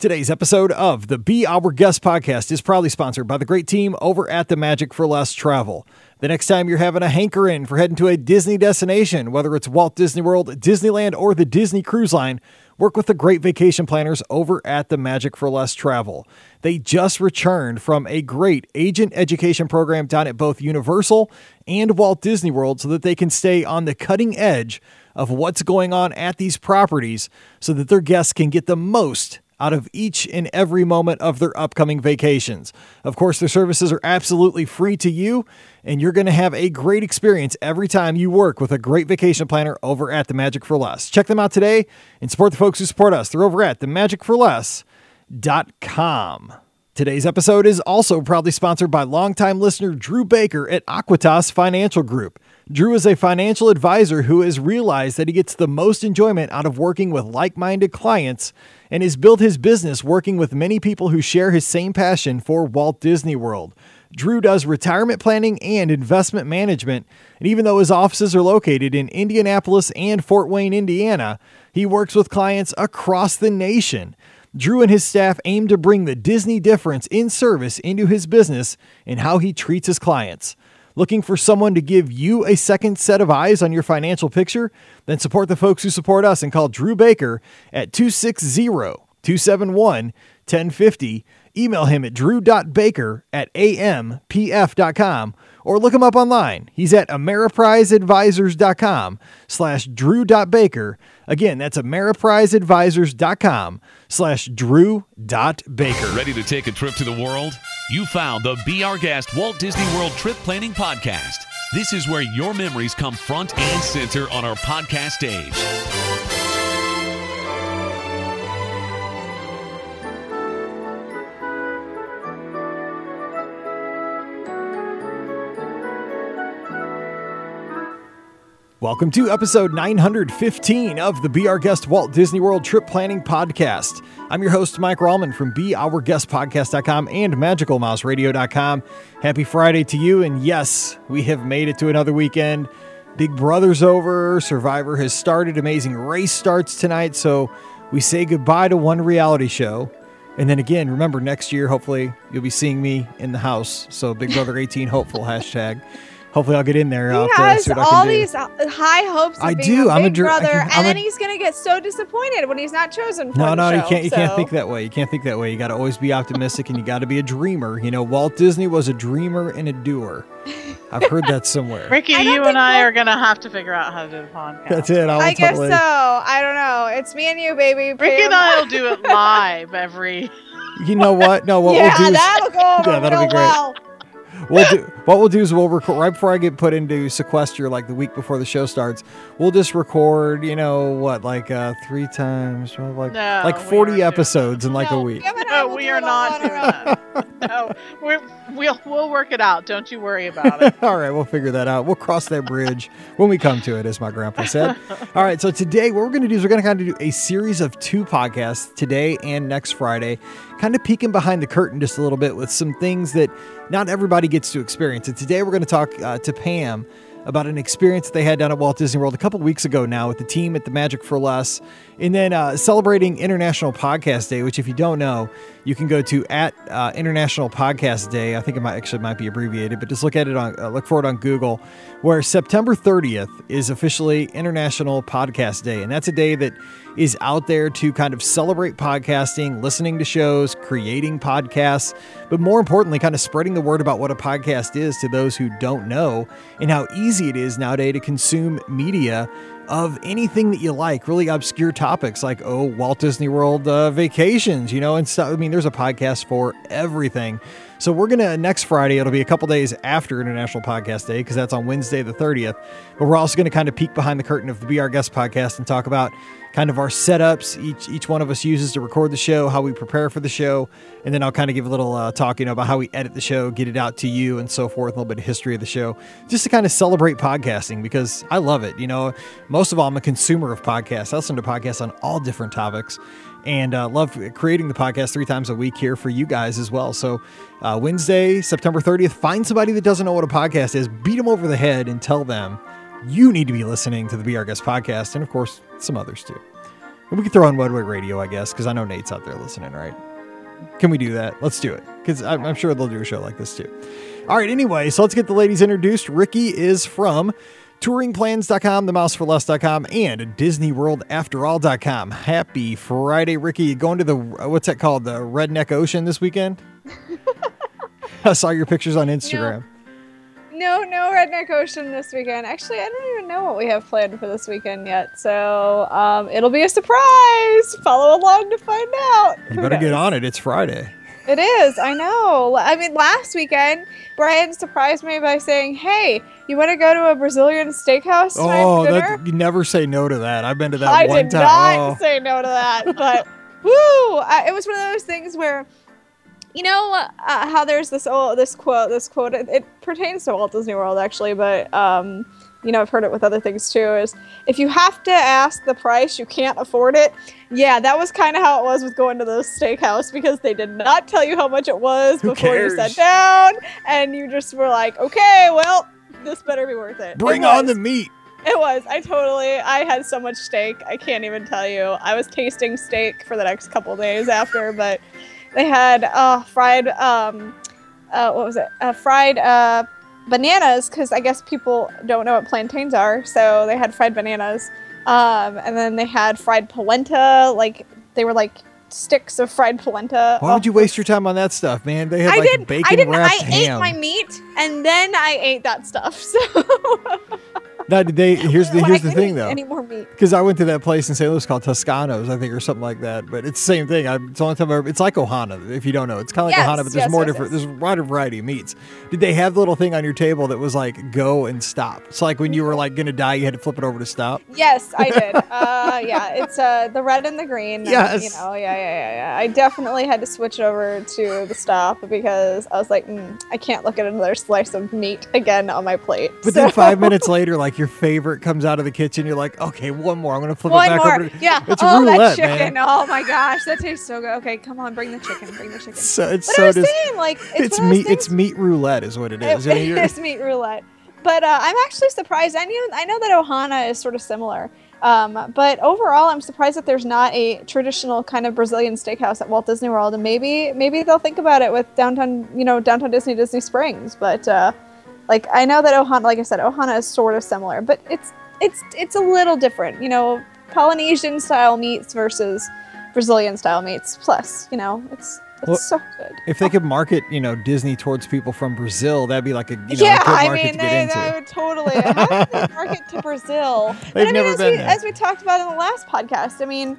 Today's episode of the Be Our Guest podcast is proudly sponsored by the great team over at the Magic for Less Travel. The next time you're having a hankering for heading to a Disney destination, whether it's Walt Disney World, Disneyland, or the Disney Cruise Line, work with the great vacation planners over at the Magic for Less Travel. They just returned from a great agent education program down at both Universal and Walt Disney World so that they can stay on the cutting edge of what's going on at these properties so that their guests can get the most out of each and every moment of their upcoming vacations. Of course, their services are absolutely free to you, and you're going to have a great experience every time you work with a great vacation planner over at the Magic for Less. Check them out today and support the folks who support us. They're over at themagicforless.com. Today's episode is also proudly sponsored by longtime listener Drew Baker at Aquitas Financial Group. Drew is a financial advisor who has realized that he gets the most enjoyment out of working with like-minded clients and has built his business working with many people who share his same passion for Walt Disney World. Drew does retirement planning and investment management, and even though his offices are located in Indianapolis and Fort Wayne, Indiana, he works with clients across the nation. Drew and his staff aim to bring the Disney difference in service into his business and how he treats his clients. Looking for someone to give you a second set of eyes on your financial picture? Then support the folks who support us and call Drew Baker at 260-271-1050. Email him at drew.baker@ampf.com or look him up online. He's at ameripriseadvisors.com/drew.baker. Again, that's ameripriseadvisors.com/drew.baker. Ready to take a trip to the world? You found the Be Our Guest Walt Disney World Trip Planning Podcast. This is where your memories come front and center on our podcast stage. Welcome to episode 915 of the Be Our Guest Walt Disney World Trip Planning Podcast. I'm your host, Mike Rallman from BeOurGuestPodcast.com and MagicalMouseRadio.com. Happy Friday to you, and yes, we have made it to another weekend. Big Brother's over, Survivor has started, Amazing Race starts tonight, so we say goodbye to one reality show. And then again, remember, next year, hopefully, you'll be seeing me in the house, so Big Brother 18 hopeful, hashtag. Hopefully I'll get in there. He has all these high hopes of being a Big Brother, and then he's going to get so disappointed when he's not chosen for the show. You can't think that way. You can't think that way. You got to always be optimistic, and you got to be a dreamer. You know, Walt Disney was a dreamer and a doer. I've heard that somewhere. Ricky, you and I are going to have to figure out how to do the podcast. That's it. I guess so. I don't know. It's me and you, baby. Ricky and I will do it live every... You know what? No, what we'll do is... that'll go over that'll be great. Well. What we'll do is we'll record right before I get put into sequester, like the week before the show starts. We'll just record, 3 times, like 40 episodes in a week. No, we are not doing that. No, we'll work it out. Don't you worry about it. All right, we'll figure that out. We'll cross that bridge when we come to it, as my grandpa said. All right, so today what we're going to do is we're going to kind of do a series of 2 podcasts today and next Friday, kind of peeking behind the curtain just a little bit with some things that not everybody gets to experience. And today we're going to talk to Pam about an experience that they had down at Walt Disney World a couple weeks ago now with the team at the Magic for Less, and then celebrating International Podcast Day, which if you don't know, you can go to at International Podcast Day. I think it might be abbreviated, but just look for it on Google, where September 30th is officially International Podcast Day. And that's a day that is out there to kind of celebrate podcasting, listening to shows, creating podcasts, but more importantly, kind of spreading the word about what a podcast is to those who don't know and how easy it is nowadays to consume media of anything that you like, really obscure topics like, Walt Disney World vacations, and stuff. I mean, there's a podcast for everything. So we're going to, next Friday, it'll be a couple days after International Podcast Day, because that's on Wednesday the 30th. But we're also going to kind of peek behind the curtain of the Be Our Guest podcast and talk about kind of our setups each one of us uses to record the show, how we prepare for the show, and then I'll kind of give a little talk, about how we edit the show, get it out to you, and so forth, a little bit of history of the show, just to kind of celebrate podcasting, because I love it. Most of all, I'm a consumer of podcasts. I listen to podcasts on all different topics, and love creating the podcast 3 times a week here for you guys as well. So Wednesday, September 30th, find somebody that doesn't know what a podcast is, beat them over the head and tell them you need to be listening to the Be Our Guest podcast, and of course, some others too. We can throw on Wedway Radio, I guess, because I know Nate's out there listening, right? Can we do that? Let's do it, because I'm sure they'll do a show like this too. All right, anyway, so let's get the ladies introduced. Ricky is from touringplans.com, themouseforless.com, and DisneyWorldAfterAll.com. Happy Friday, Ricky. You going to the, what's that called, the Redneck Ocean this weekend? I saw your pictures on Instagram. No Redneck Ocean this weekend. Actually, I don't even know what we have planned for this weekend yet. So it'll be a surprise. Follow along to find out. You better get on it. It's Friday. It is. I know. I mean, last weekend, Brian surprised me by saying, "Hey, you want to go to a Brazilian steakhouse tonight for dinner?" You never say no to that. I've been to that one time. I did not say no to that. But, woo! It was one of those things where, you know how there's this quote. It pertains to Walt Disney World, actually, but I've heard it with other things too. Is if you have to ask the price, you can't afford it. Yeah, that was kind of how it was with going to the steakhouse, because they did not tell you how much it was before you sat down, and you just were like, okay, well, this better be worth it. Bring on the meat. It was. I had so much steak. I can't even tell you. I was tasting steak for the next couple days after, but. They had fried bananas, because I guess people don't know what plantains are, so they had fried bananas. And then they had fried polenta, like they were like sticks of fried polenta. Why would you waste your time on that stuff, man? They had bacon wrapped ham. I ate my meat, and then I ate that stuff. So. Now, here's the thing, though. Any more meat? Because I went to that place in St. Louis called Toscano's, I think, or something like that. But it's the same thing. It's the only time it's like Ohana, if you don't know. It's kind of like Ohana, but there's more different. There's a wider variety of meats. Did they have the little thing on your table that was like go and stop? It's like when you were like gonna die, you had to flip it over to stop. Yes, I did. It's the red and the green. Yes. Yeah. I definitely had to switch over to the stop, because I was like, I can't look at another slice of meat again on my plate. But then 5 minutes later, like your favorite comes out of the kitchen, you're like, okay, one more. I'm gonna flip it back over. Yeah. It's roulette, that chicken. man. Oh my gosh, that tastes so good. Okay, come on, bring the chicken. So it's meat roulette is what it is. It is meat roulette. But I'm actually surprised. I know that Ohana is sort of similar. But overall, I'm surprised that there's not a traditional kind of Brazilian steakhouse at Walt Disney World, and maybe they'll think about it with downtown Disney Springs. But I know that Ohana, like I said, Ohana is sort of similar, but it's a little different. Polynesian style meats versus Brazilian style meats. Plus, it's so good. If they could market, Disney towards people from Brazil, that'd be like a good they would totally market to Brazil. They've never been there. As we talked about in the last podcast,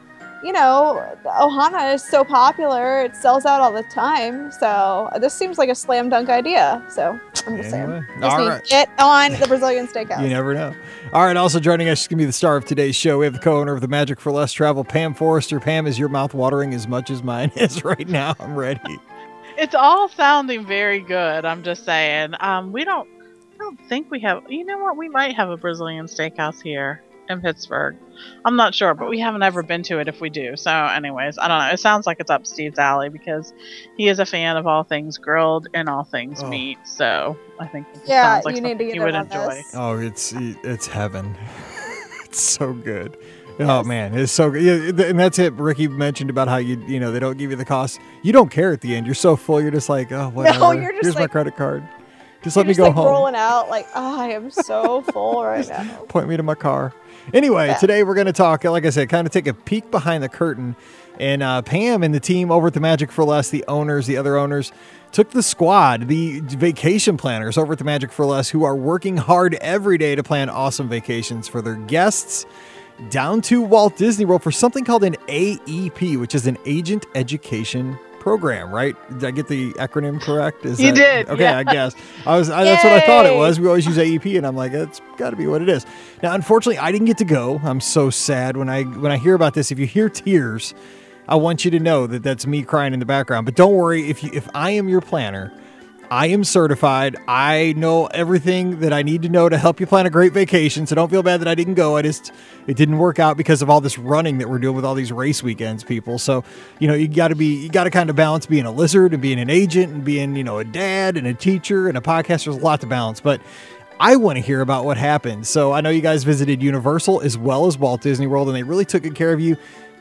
Ohana is so popular, it sells out all the time. So this seems like a slam dunk idea. So I'm just saying, get on the Brazilian steakhouse. You never know. All right, also joining us is going to be the star of today's show. We have the co-owner of the Magic for Less Travel, Pam Forrester. Pam, is your mouth watering as much as mine is right now? I'm ready. It's all sounding very good. I'm just saying. I don't think we have. You know what? We might have a Brazilian steakhouse here in Pittsburgh. I'm not sure, but we haven't ever been to it if we do. So anyways, I don't know. It sounds like it's up Steve's alley, because he is a fan of all things grilled and all things meat. So I think it sounds like something he would enjoy. Oh, it's heaven. It's so good. Yes. Oh man, it's so good. Yeah, and that's it. Ricky mentioned about how they don't give you the cost. You don't care at the end. You're so full. You're just like, oh, whatever. No, you're just here's my credit card. Just let me go home. Rolling out like, I am so full right now. Point me to my car. Anyway, today we're going to talk, like I said, kind of take a peek behind the curtain. And Pam and the team over at the Magic for Less, the other owners, took the squad, the vacation planners over at the Magic for Less, who are working hard every day to plan awesome vacations for their guests, down to Walt Disney World for something called an AEP, which is an Agent Education Program, right? Did I get the acronym correct? You did. Okay, yeah. I guess. That's what I thought it was. We always use AEP, and I'm like, it's got to be what it is. Now, unfortunately, I didn't get to go. I'm so sad when I hear about this. If you hear tears, I want you to know that that's me crying in the background. But don't worry, if I am your planner, I am certified. I know everything that I need to know to help you plan a great vacation. So don't feel bad that I didn't go. It didn't work out because of all this running that we're doing with all these race weekends, people. So, you got to kind of balance being a lizard and being an agent and being, a dad and a teacher and a podcaster. There's a lot to balance, but I want to hear about what happened. So I know you guys visited Universal as well as Walt Disney World, and they really took good care of you.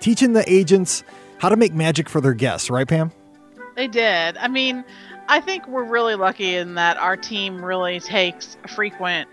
teaching the agents how to make magic for their guests, right, Pam? They did. I mean, I think we're really lucky in that our team really takes frequent,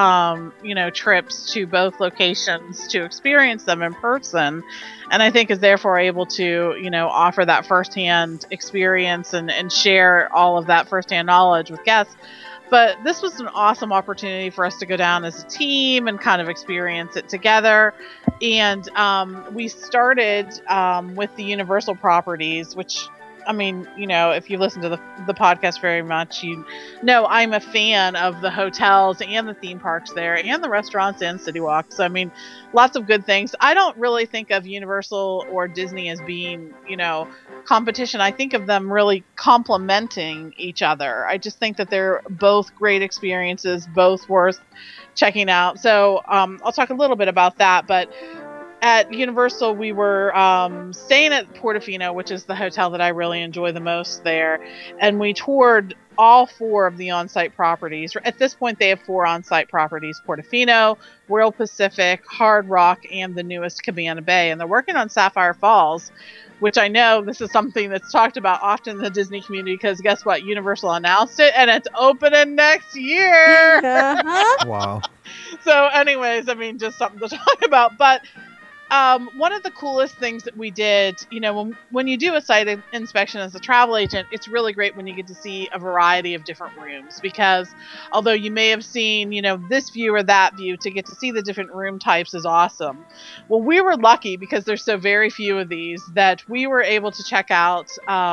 trips to both locations to experience them in person. And I think is therefore able to, offer that firsthand experience and share all of that firsthand knowledge with guests. But this was an awesome opportunity for us to go down as a team and kind of experience it together. And we started with the Universal properties, which, I mean, if you listen to the podcast very much, you know I'm a fan of the hotels and the theme parks there and the restaurants and City Walks. I mean, lots of good things. I don't really think of Universal or Disney as being, competition. I think of them really complementing each other. I just think that they're both great experiences, both worth checking out. So I'll talk a little bit about that, but at Universal, we were staying at Portofino, which is the hotel that I really enjoy the most there. And we toured all 4 of the on-site properties. At this point, they have 4 on-site properties: Portofino, Royal Pacific, Hard Rock, and the newest Cabana Bay. And they're working on Sapphire Falls, which I know this is something that's talked about often in the Disney community because guess what? Universal announced it, and it's opening next year. Wow. So anyways, I mean, just something to talk about. But one of the coolest things that we did, when you do a site inspection as a travel agent, it's really great when you get to see a variety of different rooms because although you may have seen, this view or that view, to get to see the different room types is awesome. Well, we were lucky because there's so very few of these that we were able to check out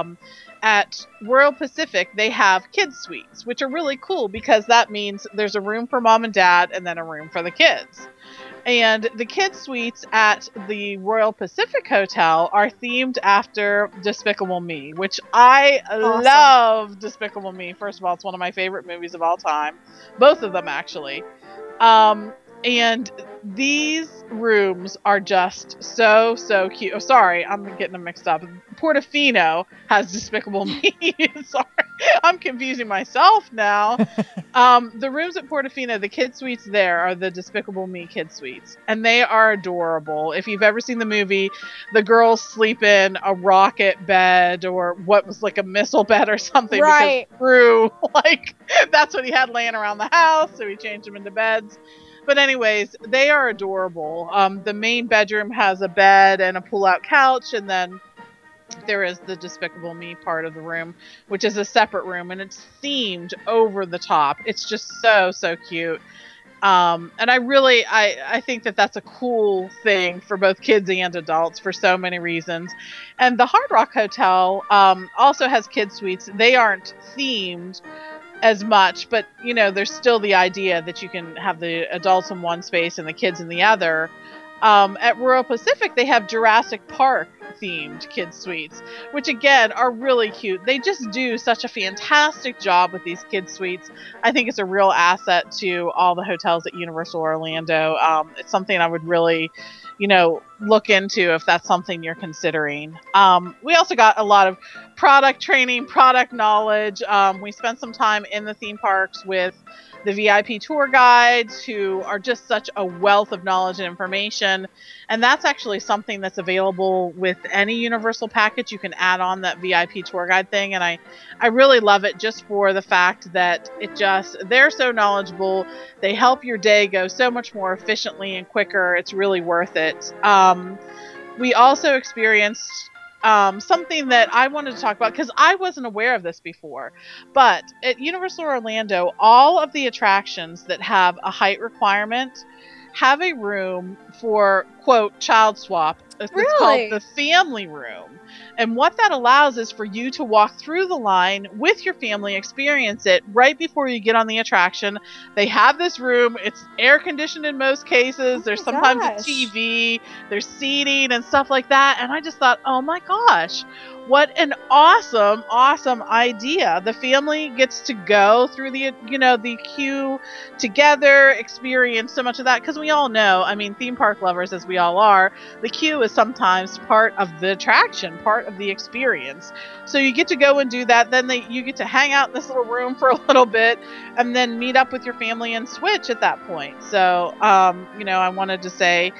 at Royal Pacific. They have kids suites, which are really cool because that means there's a room for mom and dad and then a room for the kids. And the kids suites at the Royal Pacific Hotel are themed after Despicable Me, which I love Despicable Me. First of all, it's one of my favorite movies of all time. Both of them, actually. And these rooms are just so cute. Oh, sorry, I'm getting them mixed up. Portofino has Despicable Me. Sorry, I'm confusing myself now. The rooms at Portofino, the kid suites there are the Despicable Me kid suites. And they are adorable. If you've ever seen the movie, the girls sleep in a rocket bed or what was like a missile bed or something. Right. Because Drew, that's what he had laying around the house. So he changed them into beds. But anyways, they are adorable. The main bedroom has a bed and a pull-out couch, and then there is the Despicable Me part of the room, which is a separate room, and it's themed over the top. It's just so cute. And I think that that's a cool thing for both kids and adults for so many reasons. And the Hard Rock Hotel also has kid suites. They aren't themed as much, but there's still the idea that you can have the adults in one space and the kids in the other. At Royal Pacific, they have Jurassic Park themed kids suites, which again are really cute. They just do such a fantastic job with these kids suites. I think it's a real asset to all the hotels at Universal Orlando. It's something I would really look into if that's something you're considering. We also got a lot of product training, product knowledge. We spent some time in the theme parks with the VIP tour guides who are just such a wealth of knowledge and information. And that's actually something that's available with any Universal package. You can add on that VIP tour guide thing. And I really love it just for the fact that they're so knowledgeable. They help your day go so much more efficiently and quicker. It's really worth it. We also experienced something that I wanted to talk about because I wasn't aware of this before. But at Universal Orlando, all of the attractions that have a height requirement have a room for, quote, child swap. It's called the family room. And what that allows is for you to walk through the line with your family, experience it right before you get on the attraction. They have this room. It's air conditioned in most cases. There's sometimes a TV. There's seating and stuff like that. And I just thought, oh my gosh, what an awesome idea. The family gets to go through the queue together, experience so much of that. Because we all know, I mean, theme park lovers as we all are, the queue is sometimes part of the attraction, part of the experience. So you get to go and do that. Then you get to hang out in this little room for a little bit and then meet up with your family and switch at that point. So, I wanted to say,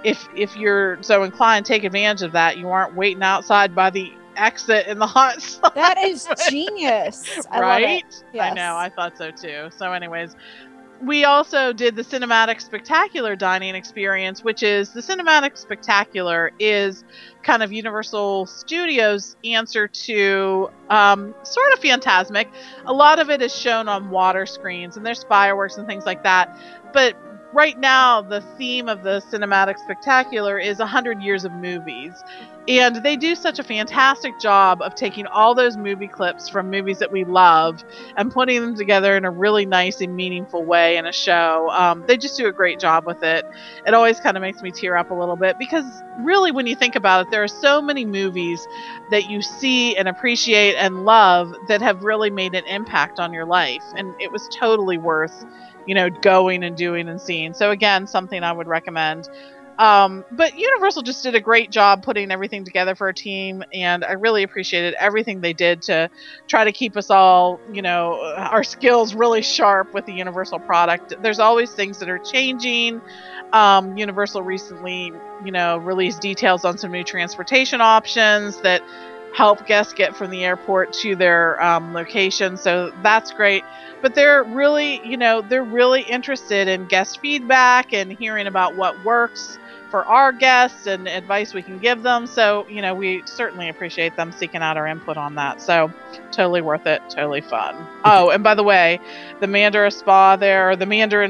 if you're so inclined, take advantage of that. You aren't waiting outside by the exit in the hot sun. That is genius. I Right? love it. Yes. I know, I thought so too. So anyways, we also did the Cinematic Spectacular dining experience, which is the Cinematic Spectacular is kind of Universal Studios' answer to sort of Fantasmic. A lot of it is shown on water screens, and there's fireworks and things like that. But right now, the theme of the Cinematic Spectacular is 100 years of movies. And they do such a fantastic job of taking all those movie clips from movies that we love and putting them together in a really nice and meaningful way in a show. They just do a great job with it. It always kind of makes me tear up a little bit because really, when you think about it, there are so many movies that you see and appreciate and love that have really made an impact on your life. And it was totally worth, going and doing and seeing. So again, something I would recommend. But Universal just did a great job putting everything together for a team, and I really appreciated everything they did to try to keep us all, our skills really sharp with the Universal product. There's always things that are changing. Universal recently, released details on some new transportation options that help guests get from the airport to their location. So that's great. But they're really, they're really interested in guest feedback and hearing about what works for our guests and advice we can give them. So, we certainly appreciate them seeking out our input on that. So totally worth it. Totally fun. Oh, and by the way, the Mandarin Spa there at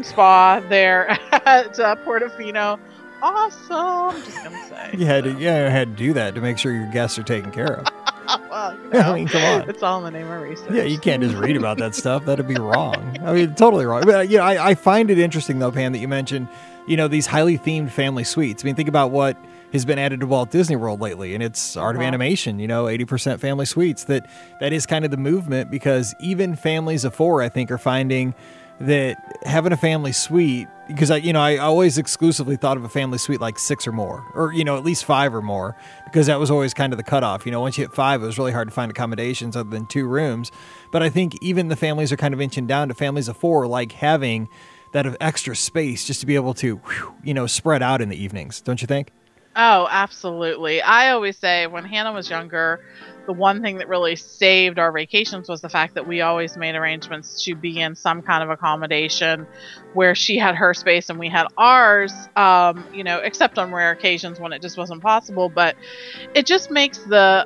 Portofino. Awesome. Just gonna say. You had to do that to make sure your guests are taken care of. Well, I mean, come on. It's all in the name of research. Yeah, you can't just read about that stuff. That'd be wrong. I mean, totally wrong. But I find it interesting though, Pam, that you mentioned, these highly themed family suites. I mean, think about what has been added to Walt Disney World lately, and it's Art of Animation. 80% family suites. That is kind of the movement, because even families of 4, I think, are finding that having a family suite, because I always exclusively thought of a family suite like 6 or more, or at least 5 or more, because that was always kind of the cutoff. Once you hit 5, it was really hard to find accommodations other than 2 rooms. But I think even the families are kind of inching down to families of 4, like having that extra space just to be able to, spread out in the evenings. Don't you think? Oh, absolutely. I always say when Hannah was younger, the one thing that really saved our vacations was the fact that we always made arrangements to be in some kind of accommodation where she had her space and we had ours, except on rare occasions when it just wasn't possible. But it just makes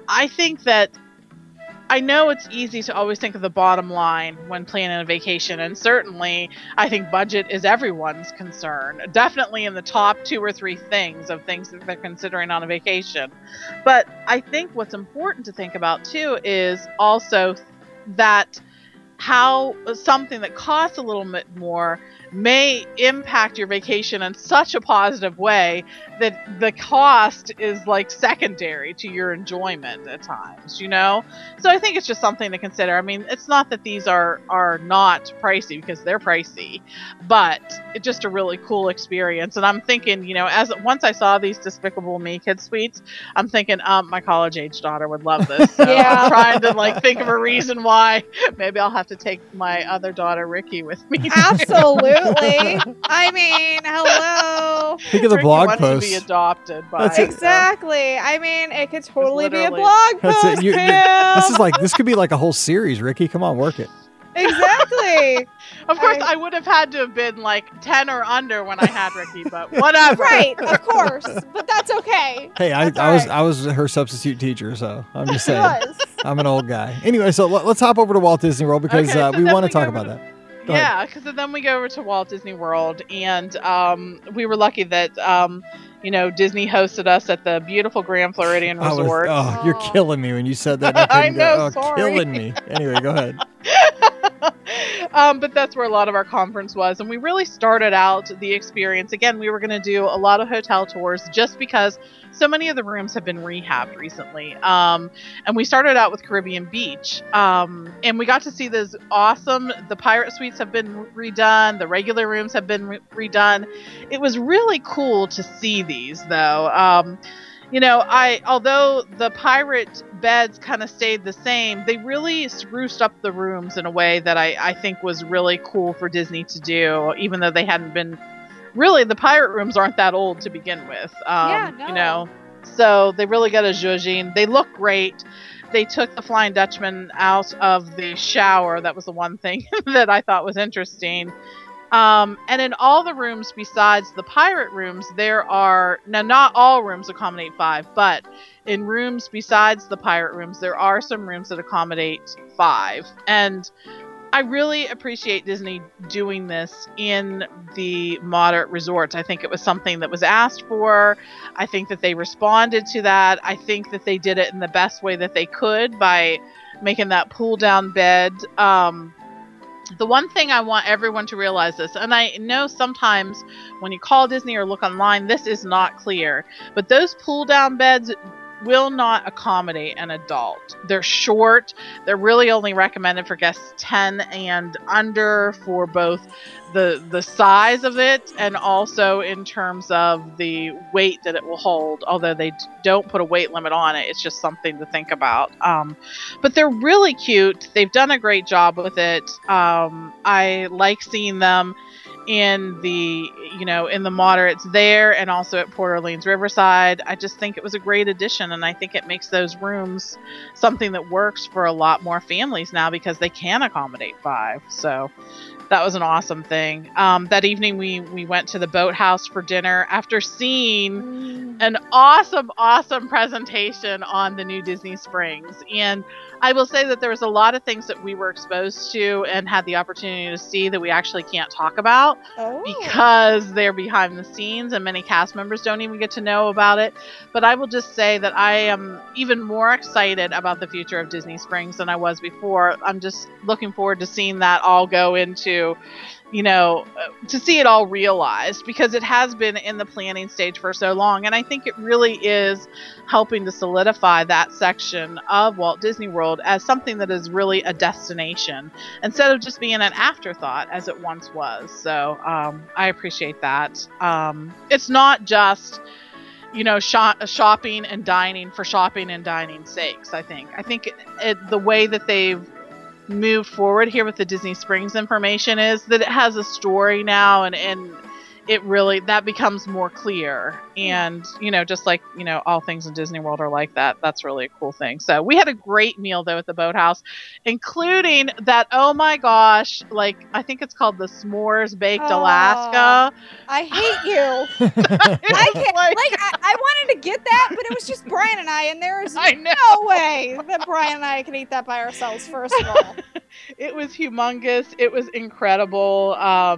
I know it's easy to always think of the bottom line when planning a vacation, and certainly I think budget is everyone's concern. Definitely in the top 2 or 3 things of things that they're considering on a vacation. But I think what's important to think about too is also that how something that costs a little bit more may impact your vacation in such a positive way that the cost is like secondary to your enjoyment at times, So I think it's just something to consider. I mean, it's not that these are not pricey, because they're pricey, but it's just a really cool experience. And I'm thinking, once I saw these Despicable Me Kids suites, I'm thinking, my college age daughter would love this. So Yeah. I'm trying to think of a reason why. Maybe I'll have to take my other daughter, Ricky, with me. Absolutely. I mean, hello. Think of the Ricky blog wants post. to be adopted by That's it. Exactly. I mean, it could totally be a literally- blog That's post. it. Pam. This could be like a whole series. Ricky, come on, work it. Exactly. Of course, I would have had to have been 10 or under when I had Ricky, but whatever. Right, of course. But that's okay. Hey, That's I was all I was her substitute teacher, so I'm just He saying. was. I'm an old guy. Anyway, so let's hop over to Walt Disney World, because Okay, so we then want to we talk go about to- that. Go ahead. Yeah, because then we go over to Walt Disney World, and we were lucky that Disney hosted us at the beautiful Grand Floridian Resort. You're Oh. killing me when you said that. I couldn't know, go. Oh, sorry. killing me. Anyway, go ahead. But that's where a lot of our conference was, and we really started out the experience. Again, we were going to do a lot of hotel tours just because so many of the rooms have been rehabbed recently. And we started out with Caribbean Beach, and we got to see those awesome. The Pirate Suites have been redone. The regular rooms have been redone. It was really cool to see these, though. Although the pirate beds kind of stayed the same, they really spruced up the rooms in a way that I think was really cool for Disney to do, even though they hadn't been really the pirate rooms aren't that old to begin with. You know, so they really got a zhuzhing. They look great. They took the Flying Dutchman out of the shower. That was the one thing that I thought was interesting. And in all the rooms besides the pirate rooms, there are, now not all rooms accommodate 5, but in rooms besides the pirate rooms, there are some rooms that accommodate 5. And I really appreciate Disney doing this in the moderate resorts. I think it was something that was asked for. I think that they responded to that. I think that they did it in the best way that they could by making that pull down bed. The one thing I want everyone to realize this, and I know sometimes when you call Disney or look online, this is not clear, but those pull down beds will not accommodate an adult. They're short. They're really only recommended for guests 10 and under for both the size of it and also in terms of the weight that it will hold, although they don't put a weight limit on it. It's just something to think about. But they're really cute. They've done a great job with it. I like seeing them in the, you know, in the moderates there and also at Port Orleans Riverside. I just think it was a great addition, and I think it makes those rooms something that works for a lot more families now because they can accommodate 5. So that was an awesome thing. That evening we went to the Boathouse for dinner after seeing an awesome presentation on the new Disney Springs. And I will say that there was a lot of things that we were exposed to and had the opportunity to see that we actually can't talk about because they're behind the scenes and many cast members don't even get to know about it. But I will just say that I am even more excited about the future of Disney Springs than I was before. I'm just looking forward to seeing that all go into, you know, to see it all realized because it has been in the planning stage for so long. And I think it really is helping to solidify that section of Walt Disney World as something that is really a destination instead of just being an afterthought as it once was. So I appreciate that. It's not just, you know, shopping and dining for shopping and dining sakes. I think the way that they've moved forward here with the Disney Springs information is that it has a story now and it really, that becomes more clear. And, you know, just like, you know, all things in Disney World are like that. That's really a cool thing. So we had a great meal though at the Boathouse, including that, oh my gosh, like I think it's called the S'mores Baked Alaska. I hate you. I can't, I wanted to get that, but it was just Brian and I, and there is no way that Brian and I can eat that by ourselves, first of all. It was humongous. It was incredible.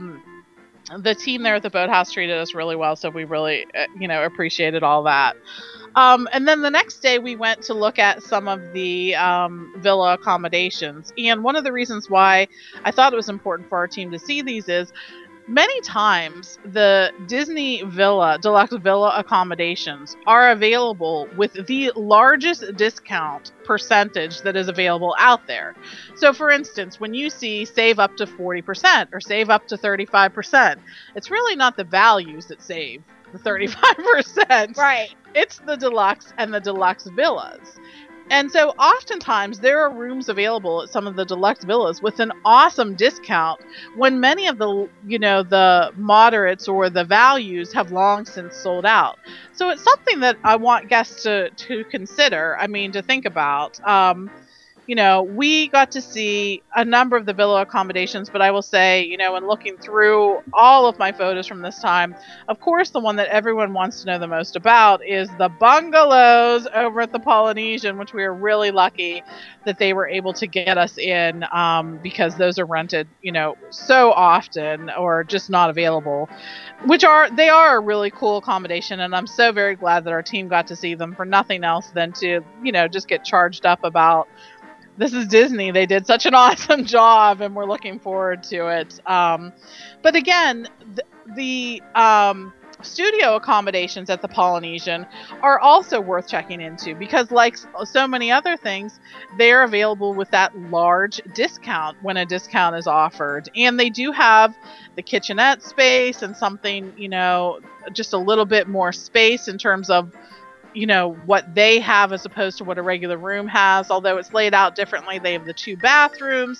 The team there at the Boathouse treated us really well, so we really, you know, appreciated all that. And then the next day we went to look at some of the villa accommodations. And one of the reasons why I thought it was important for our team to see these is many times the Disney Villa, Deluxe Villa accommodations are available with the largest discount percentage that is available out there. So for instance, when you see save up to 40% or save up to 35%, it's really not the values that save the 35%. Right. It's the deluxe and the deluxe villas. And so oftentimes there are rooms available at some of the deluxe villas with an awesome discount when many of the, you know, the moderates or the values have long since sold out. So it's something that I want guests to consider, I mean, to think about. You know, we got to see a number of the villa accommodations, but I will say, you know, in looking through all of my photos from this time, of course, the one that everyone wants to know the most about is the bungalows over at the Polynesian, which we are really lucky that they were able to get us in because those are rented, you know, so often or just not available, they are a really cool accommodation. And I'm so very glad that our team got to see them for nothing else than to, you know, just get charged up about this is Disney. They did such an awesome job and we're looking forward to it. But again, the studio accommodations at the Polynesian are also worth checking into because like so many other things, they're available with that large discount when a discount is offered. And they do have the kitchenette space and something, you know, just a little bit more space in terms of, you know, what they have as opposed to what a regular room has. Although it's laid out differently, they have the 2 bathrooms.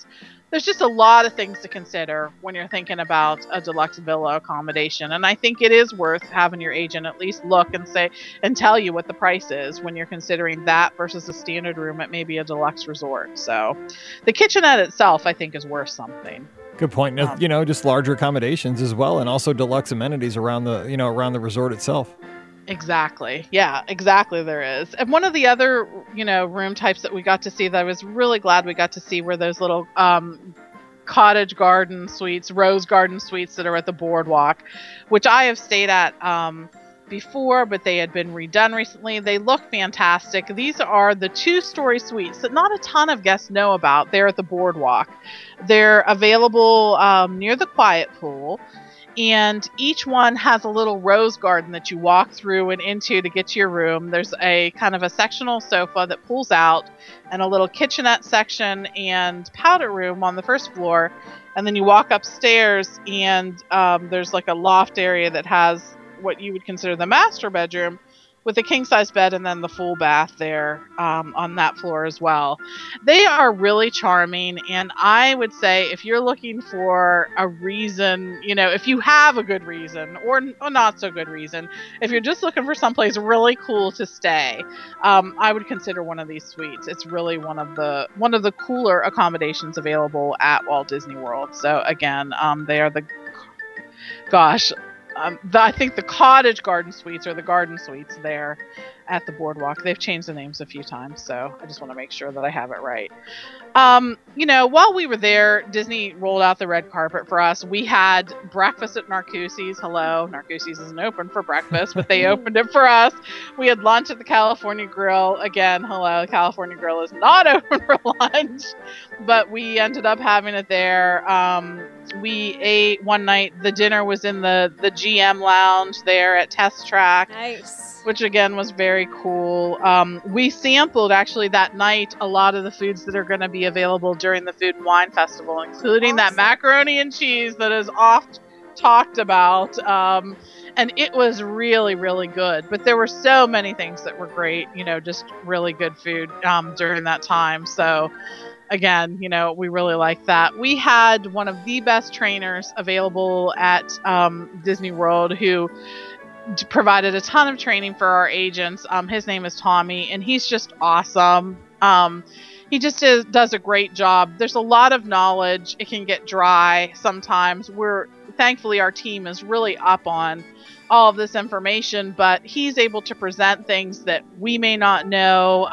there's just a lot of things to consider when you're thinking about a deluxe villa accommodation. And I think it is worth having your agent at least look and say and tell you what the price is when you're considering that versus a standard room at maybe a deluxe resort. So the kitchenette itself, I think, is worth something. Good point. Just larger accommodations as well, and also deluxe amenities around the resort itself. Exactly. Yeah, exactly. There is. And one of the other, room types that we got to see that I was really glad we got to see were those little cottage garden suites, rose garden suites that are at the boardwalk, which I have stayed at before, but they had been redone recently. They look fantastic. These are the 2-story suites that not a ton of guests know about. They're at the boardwalk. They're available near the quiet pool. And each one has a little rose garden that you walk through and into to get to your room. There's a kind of a sectional sofa that pulls out and a little kitchenette section and powder room on the first floor. And then you walk upstairs and there's like a loft area that has what you would consider the master bedroom with a king-size bed and then the full bath there on that floor as well. They are really charming, and I would say if you're looking for a reason, if you have a good reason or not so good reason, if you're just looking for someplace really cool to stay, I would consider one of these suites. It's really one of the cooler accommodations available at Walt Disney World. So again, they are I think the cottage garden suites or the garden suites there at the boardwalk. They've changed the names a few times, so I just want to make sure that I have it right. While we were there, Disney rolled out the red carpet for us. We had breakfast at Narcoossee's. Hello, Narcoossee's isn't open for breakfast, but they opened it for us. We had lunch at the California Grill. Again, hello, the California Grill is not open for lunch, but we ended up having it there. We ate one night. The dinner was in the GM lounge there at Test Track. Nice. Which again was very cool. We sampled actually that night a lot of the foods that are going to be available during the Food and Wine Festival, including that macaroni and cheese that is oft talked about. And it was really, really good. But there were so many things that were great, just really good food during that time. So again, we really like that. We had one of the best trainers available at Disney World who provided a ton of training for our agents. His name is Tommy, and he's just awesome. He just does a great job. There's a lot of knowledge. It can get dry sometimes. Thankfully, our team is really up on all of this information, but he's able to present things that we may not know,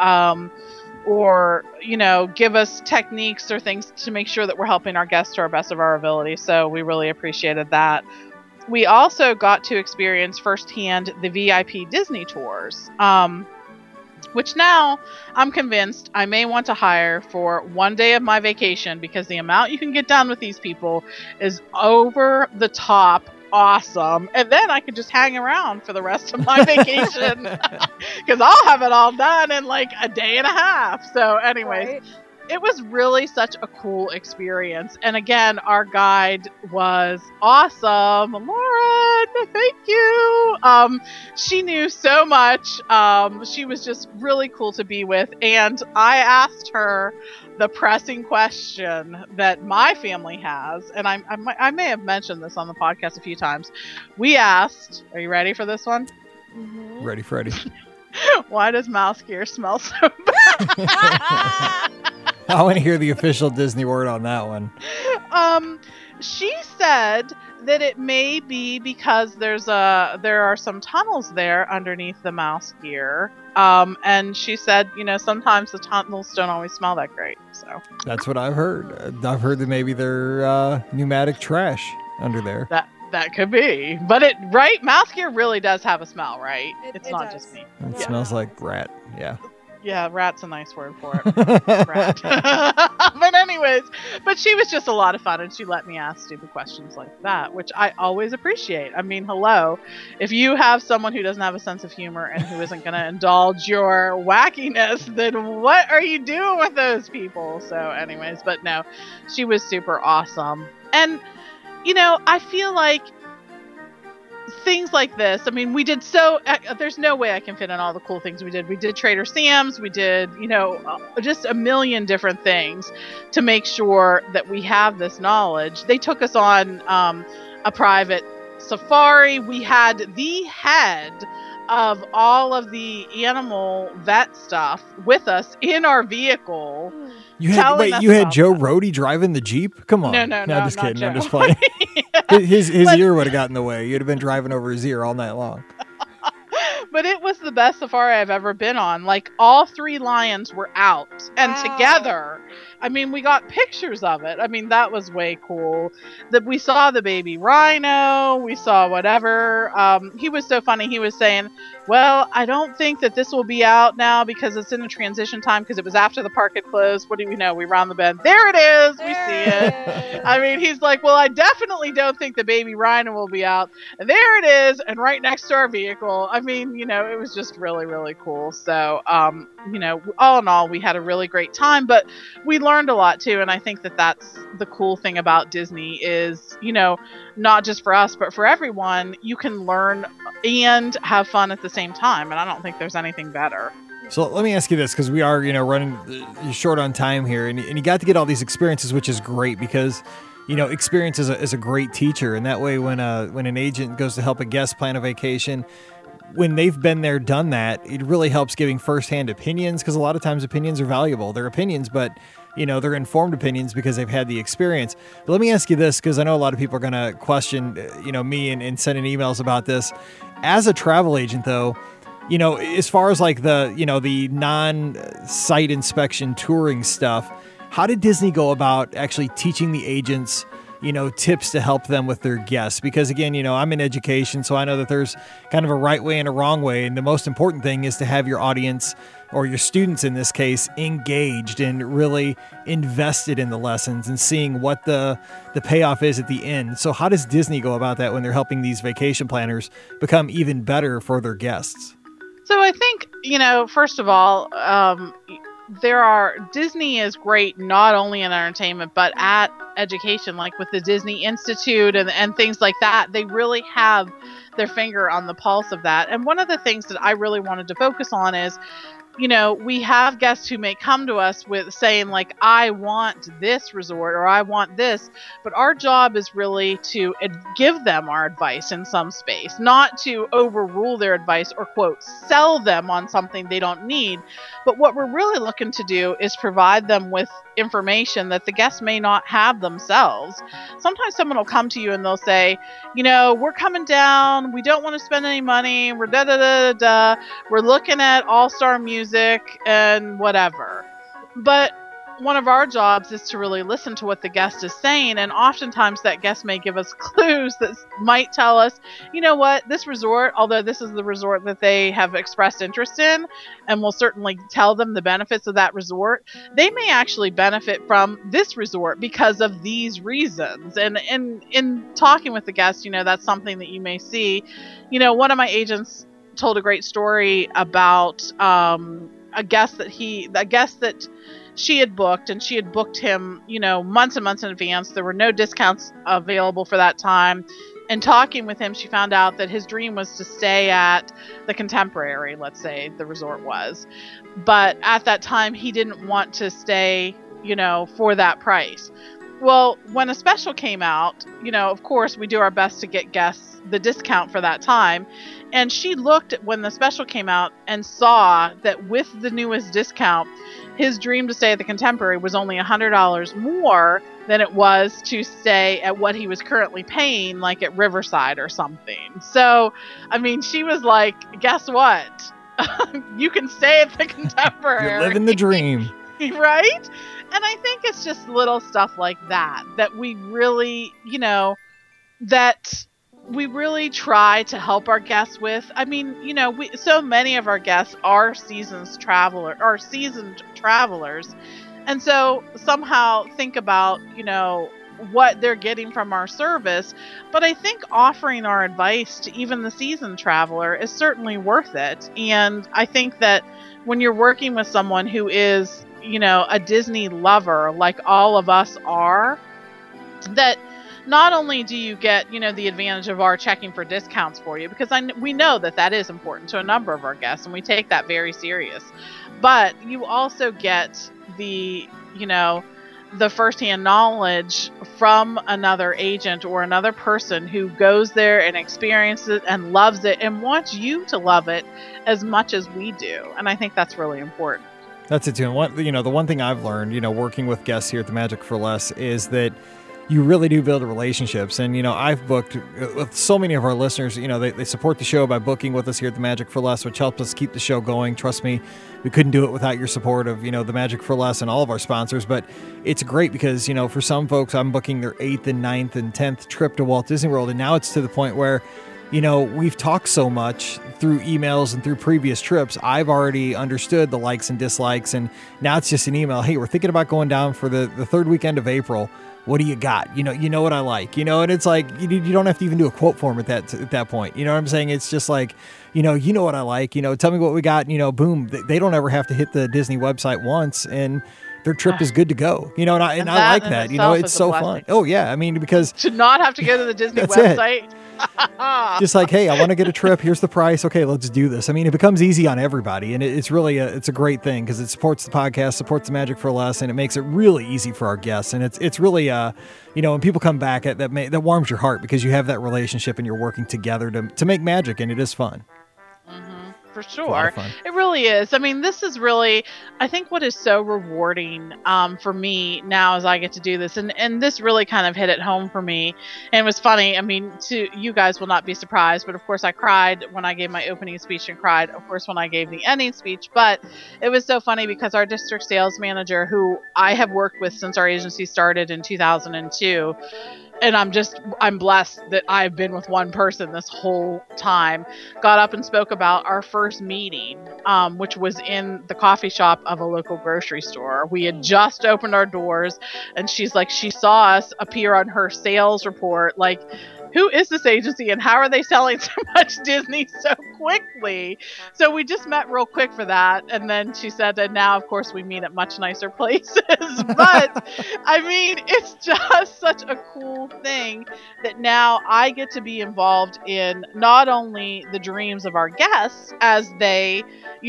or give us techniques or things to make sure that we're helping our guests to our best of our ability. So we really appreciated that. We also got to experience firsthand the VIP Disney tours, which now I'm convinced I may want to hire for one day of my vacation, because the amount you can get done with these people is over the top awesome. And then I could just hang around for the rest of my vacation because I'll have it all done in like a day and a half. So anyways, right. It was really such a cool experience. And again, our guide was awesome. Lauren, thank you. She knew so much. She was just really cool to be with. And I asked her the pressing question that my family has. And I may have mentioned this on the podcast a few times. We asked, are you ready for this one? Mm-hmm. Ready, Freddy. Why does mouse gear smell so bad? I want to hear the official Disney word on that one. She said that it may be because there are some tunnels there underneath the mouse gear. And she said, sometimes the tunnels don't always smell that great. So that's what I've heard. I've heard that maybe they're pneumatic trash under there. That could be. But mouse gear really does have a smell, right? It's not just me. It smells like rat. Yeah. Yeah, rat's a nice word for it. Rat. But anyways, she was just a lot of fun, and she let me ask stupid questions like that, which I always appreciate. I mean, hello. If you have someone who doesn't have a sense of humor and who isn't going to indulge your wackiness, then what are you doing with those people? So anyways, but no, she was super awesome. And, I feel like things like this. I mean, we did there's no way I can fit in all the cool things we did. We did Trader Sam's. We did, just a million different things to make sure that we have this knowledge. They took us on a private safari. We had the head of all of the animal vet stuff with us in our vehicle. You had Joe Rohde driving the Jeep? Come on. No, just kidding. Joe. I'm just playing. His ear would have gotten in the way. You'd have been driving over his ear all night long. But it was the best safari I've ever been on. Like, all 3 lions were out and together. I mean, we got pictures of it. I mean, that was way cool. That we saw the baby rhino. We saw whatever. He was so funny. He was saying, well, I don't think that this will be out now because it's in a transition time because it was after the park had closed. What do we know? We round the bend. There it is. We see it. I mean, he's like, well, I definitely don't think the baby rhino will be out. And there it is. And right next to our vehicle. I mean, it was just really, really cool. So, all in all, we had a really great time, but we learned a lot too. And I think that that's the cool thing about Disney is, not just for us, but for everyone, you can learn and have fun at the same time. And I don't think there's anything better. So let me ask you this, because we are, running short on time here, and you got to get all these experiences, which is great because, experience is a great teacher. And that way, when an agent goes to help a guest plan a vacation, when they've been there, done that, it really helps giving firsthand opinions, because a lot of times opinions are valuable. They're opinions, but they're informed opinions because they've had the experience. But let me ask you this, because I know a lot of people are going to question, me and sending emails about this. As a travel agent, though, as far as like the non-site inspection touring stuff, how did Disney go about actually teaching the agents tips to help them with their guests? Because again, I'm in education, so I know that there's kind of a right way and a wrong way. And the most important thing is to have your audience, or your students in this case, engaged and really invested in the lessons and seeing what the payoff is at the end. So how does Disney go about that when they're helping these vacation planners become even better for their guests? So I think, first of all, Disney is great not only in entertainment but at education, like with the Disney Institute and things like that. They really have their finger on the pulse of that. And one of the things that I really wanted to focus on is, we have guests who may come to us with saying like, I want this resort or I want this, but our job is really to give them our advice in some space, not to overrule their advice or quote, sell them on something they don't need. But what we're really looking to do is provide them with information that the guests may not have themselves. Sometimes someone will come to you and they'll say, we're coming down, we don't want to spend any money, we're we're looking at all-star music and whatever. But one of our jobs is to really listen to what the guest is saying, and oftentimes that guest may give us clues that might tell us, this resort, although this is the resort that they have expressed interest in, and we'll certainly tell them the benefits of that resort, they may actually benefit from this resort because of these reasons. And in talking with the guest, that's something that you may see. One of my agents told a great story about a guest that she had booked, and she had booked him, months and months in advance. There were no discounts available for that time. And talking with him, she found out that his dream was to stay at the Contemporary, let's say the resort was. But at that time, he didn't want to stay, for that price. Well, when a special came out, of course, we do our best to get guests the discount for that time. And she looked at when the special came out and saw that with the newest discount, his dream to stay at the Contemporary was only $100 more than it was to stay at what he was currently paying, like at Riverside or something. So, I mean, she was like, guess what? You can stay at the Contemporary. You're living the dream. Right? And I think it's just little stuff like that we really, that we really try to help our guests with. I mean, so many of our guests are seasoned travelers. And so somehow think about, what they're getting from our service. But I think offering our advice to even the seasoned traveler is certainly worth it. And I think that when you're working with someone who is, a Disney lover, like all of us are, that not only do you get, the advantage of our checking for discounts for you, because we know that is important to a number of our guests, and we take that very serious. But you also get the, the firsthand knowledge from another agent or another person who goes there and experiences it and loves it and wants you to love it as much as we do. And I think that's really important. That's it too. And the one thing I've learned, working with guests here at the Magic for Less is that you really do build relationships. And, I've booked with so many of our listeners, they support the show by booking with us here at the Magic for Less, which helps us keep the show going. Trust me, we couldn't do it without your support of, the Magic for Less and all of our sponsors. But it's great because, for some folks, I'm booking their 8th and 9th and 10th trip to Walt Disney World. And now it's to the point where, we've talked so much through emails and through previous trips. I've already understood the likes and dislikes. And now it's just an email. Hey, we're thinking about going down for the third weekend of April. What do you got? You know what I like, and it's like, you don't have to even do a quote form at that point. You know what I'm saying? It's just like, you know what I like, tell me what we got, boom. They don't ever have to hit the Disney website once and their trip is good to go, and I like that, it's so fun. Oh yeah. I mean, because to not have to go to the Disney website. Just like, hey, I want to get a trip. Here's the price. Okay, let's do this. I mean, it becomes easy on everybody, and it's really it's a great thing because it supports the podcast, supports the Magic for Less, and it makes it really easy for our guests. And it's really when people come back, that warms your heart because you have that relationship and you're working together to make magic, and it is fun. For sure. It really is. I mean, this is really, I think what is so rewarding for me now as I get to do this, and this really kind of hit it home for me. And it was funny. I mean, you guys will not be surprised, but of course I cried when I gave my opening speech and cried, of course, when I gave the ending speech. But it was so funny because our district sales manager, who I have worked with since our agency started in 2002, and I'm blessed that I've been with one person this whole time, got up and spoke about our first meeting, which was in the coffee shop of a local grocery store. We had just opened our doors, and she's like, she saw us appear on her sales report, like, who is this agency and how are they selling so much Disney so quickly? So we just met real quick for that. And then she said, and now, of course, we meet at much nicer places. But I mean, it's just such a cool thing that now I get to be involved in not only the dreams of our guests as they,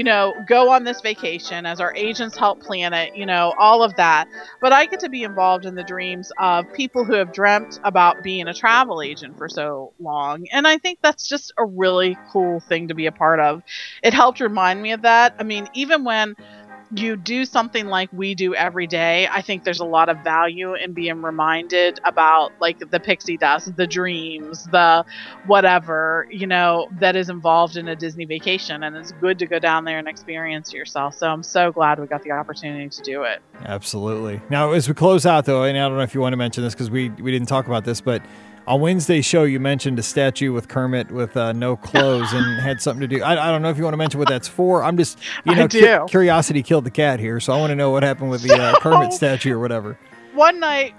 go on this vacation, as our agents help plan it, all of that. But I get to be involved in the dreams of people who have dreamt about being a travel agent for so long. And I think that's just a really cool thing to be a part of. It helped remind me of that. I mean, even when you do something like we do every day, I think there's a lot of value in being reminded about like the pixie dust, the dreams, the whatever, that is involved in a Disney vacation. And it's good to go down there and experience yourself. So I'm so glad we got the opportunity to do it. Absolutely. Now, as we close out though, and I don't know if you want to mention this because we didn't talk about this, but on Wednesday's show, you mentioned a statue with Kermit with no clothes and had something to do. I don't know if you want to mention what that's for. I'm just, curiosity killed the cat here, so I want to know what happened with the Kermit statue or whatever. One night,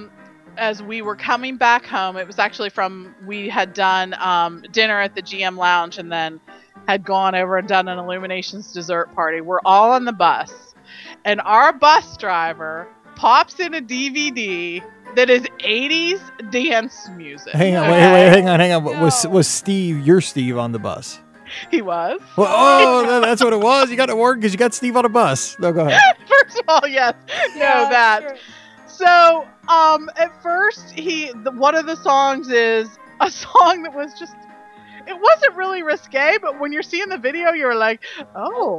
as we were coming back home, it was actually we had done dinner at the GM Lounge and then had gone over and done an Illuminations dessert party. We're all on the bus, and our bus driver pops in a DVD that is 80s dance music. Hang on. No. Was Steve, your Steve, on the bus? He was. Well, that's what it was. You got to work because you got Steve on a bus. No, go ahead. First of all, yes. Yeah, that. Sure. So, at first, one of the songs is a song that was just, it wasn't really risque, but when you're seeing the video, you're like, oh,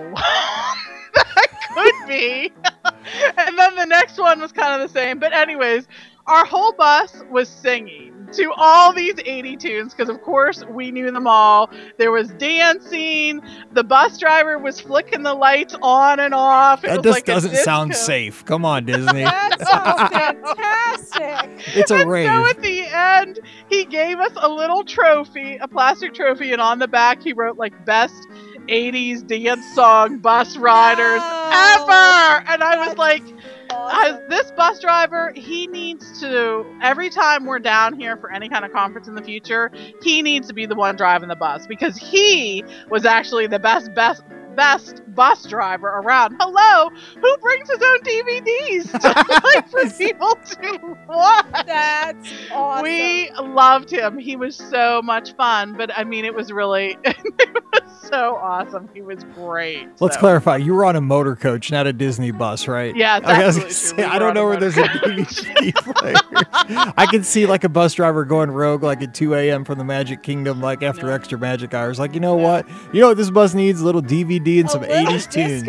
that could be. And then the next one was kind of the same. But anyways, our whole bus was singing to all these 80 tunes because, of course, we knew them all. There was dancing. The bus driver was flicking the lights on and off. That just doesn't sound safe. Come on, Disney. That sounds fantastic. It's a rave. So at the end, he gave us a little trophy, a plastic trophy, and on the back he wrote like best 80s dance song bus riders ever. And I was like, this bus driver, he needs to, every time we're down here for any kind of conference in the future, he needs to be the one driving the bus because he was actually the best bus driver around. Hello, who brings his own DVDs to, for people to watch? That's awesome. We loved him. He was so much fun. But I mean, it was really, it was so awesome. He was great. Let's clarify. You were on a motor coach, not a Disney bus, right? Yeah, I don't know where there's a DVD player. I can see like a bus driver going rogue like at 2 a.m. from the Magic Kingdom, like after extra magic hours. Like, you know what? You know what this bus needs? A little DVD and some 80s tunes.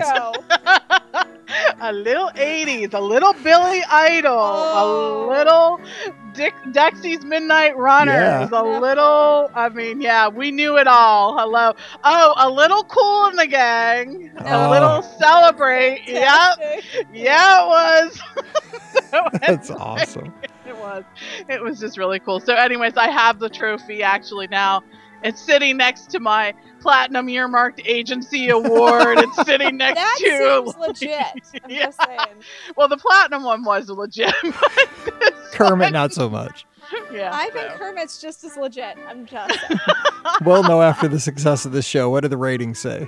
A little 80s, a little Billy Idol, a little Dexy's Midnight Runners, a little, I mean, yeah, we knew it all. Hello. Oh, a little Kool and the Gang, a little Celebrate. Yep. Yeah, it was. That's awesome. It was just really cool. So anyways, I have the trophy actually now. It's sitting next to my Platinum Earmarked Agency Award. It's sitting next that to... That seems legit. I'm just saying. Well, the Platinum one was legit. Kermit, not so much. Yeah, I think Kermit's just as legit. I'm just saying. We'll know after the success of this show. What do the ratings say?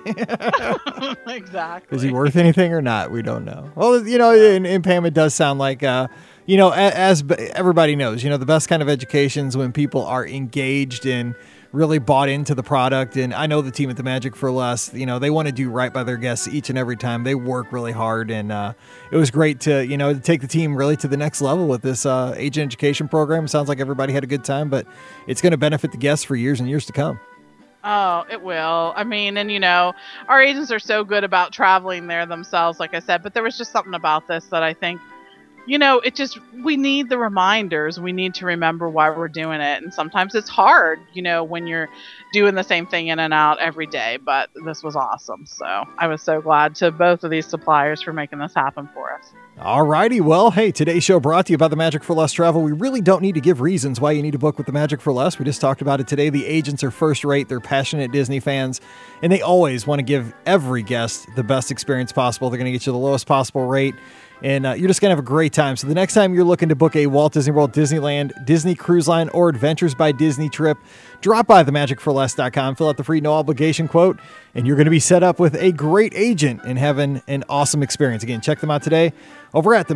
Exactly. Is he worth anything or not? We don't know. Well, you know, in Pam, it does sound like... you know, as everybody knows, you know, the best kind of education is when people are engaged and really bought into the product. And I know the team at the Magic for Less, you know, they want to do right by their guests each and every time. They work really hard. And it was great to, you know, to take the team really to the next level with this agent education program. Sounds like everybody had a good time, but it's going to benefit the guests for years and years to come. Oh, it will. I mean, and you know, our agents are so good about traveling there themselves, like I said, but there was just something about this that I think, you know, we need the reminders. We need to remember why we're doing it. And sometimes it's hard, you know, when you're doing the same thing in and out every day. But this was awesome. So I was so glad to both of these suppliers for making this happen for us. All righty. Well, hey, today's show brought to you by the Magic for Less Travel. We really don't need to give reasons why you need to book with the Magic for Less. We just talked about it today. The agents are first rate. They're passionate Disney fans, and they always want to give every guest the best experience possible. They're going to get you the lowest possible rate. And you're just going to have a great time. So the next time you're looking to book a Walt Disney World, Disneyland, Disney Cruise Line, or Adventures by Disney trip, drop by themagicforless.com, fill out the free no obligation quote, and you're going to be set up with a great agent and having an awesome experience. Again, check them out today over at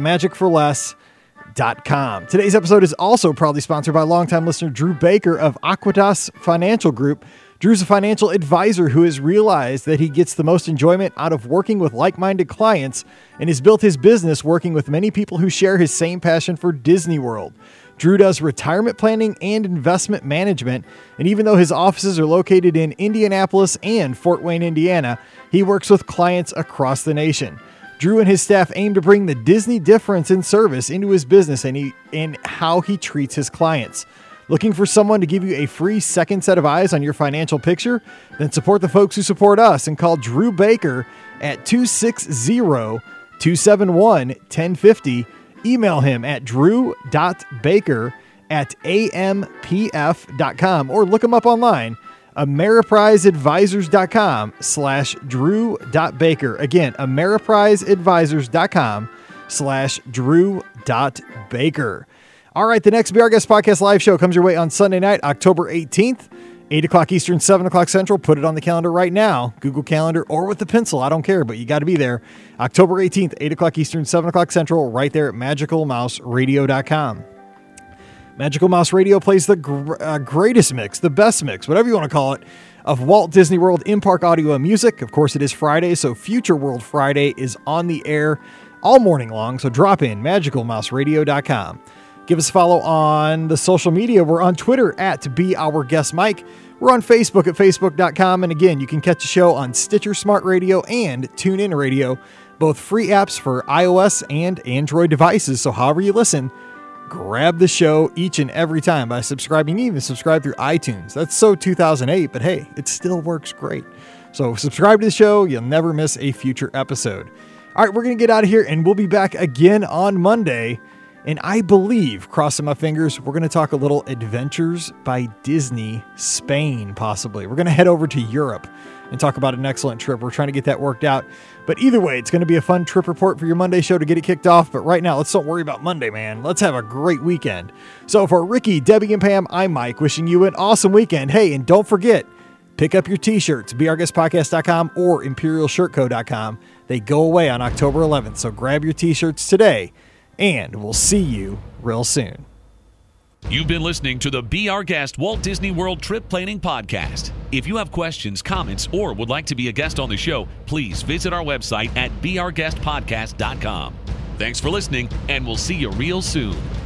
themagicforless.com. Today's episode is also proudly sponsored by longtime listener Drew Baker of Aquitas Financial Group. Drew's a financial advisor who has realized that he gets the most enjoyment out of working with like-minded clients and has built his business working with many people who share his same passion for Disney World. Drew does retirement planning and investment management, and even though his offices are located in Indianapolis and Fort Wayne, Indiana, he works with clients across the nation. Drew and his staff aim to bring the Disney difference in service into his business and how he treats his clients. Looking for someone to give you a free second set of eyes on your financial picture? Then support the folks who support us and call Drew Baker at 260-271-1050. Email him at drew.baker@ampf.com or look him up online, ameripriseadvisors.com/drew.baker. Again, ameripriseadvisors.com/drew.baker. All right, the next Be Our Guest Podcast live show comes your way on Sunday night, October 18th, 8 o'clock Eastern, 7 o'clock Central. Put it on the calendar right now, Google Calendar or with the pencil. I don't care, but you got to be there. October 18th, 8 o'clock Eastern, 7 o'clock Central, right there at magicalmouseradio.com. Magical Mouse Radio plays the greatest mix, the best mix, whatever you want to call it, of Walt Disney World in-park audio and music. Of course, it is Friday, so Future World Friday is on the air all morning long, so drop in, magicalmouseradio.com. Give us a follow on the social media. We're on Twitter at BeOurGuestMike. We're on Facebook at Facebook.com. And again, you can catch the show on Stitcher Smart Radio and TuneIn Radio, both free apps for iOS and Android devices. So however you listen, grab the show each and every time by subscribing. You can even subscribe through iTunes. That's so 2008, but hey, it still works great. So subscribe to the show. You'll never miss a future episode. All right, we're going to get out of here, and we'll be back again on Monday. And I believe, crossing my fingers, we're going to talk a little Adventures by Disney Spain, possibly. We're going to head over to Europe and talk about an excellent trip. We're trying to get that worked out. But either way, it's going to be a fun trip report for your Monday show to get it kicked off. But right now, let's don't worry about Monday, man. Let's have a great weekend. So for Ricky, Debbie, and Pam, I'm Mike, wishing you an awesome weekend. Hey, and don't forget, pick up your t-shirts, BeOurGuestPodcast.com or ImperialShirtCo.com. They go away on October 11th, so grab your t-shirts today. And we'll see you real soon. You've been listening to the Be Our Guest Walt Disney World Trip Planning Podcast. If you have questions, comments, or would like to be a guest on the show, please visit our website at beourguestpodcast.com. Thanks for listening, and we'll see you real soon.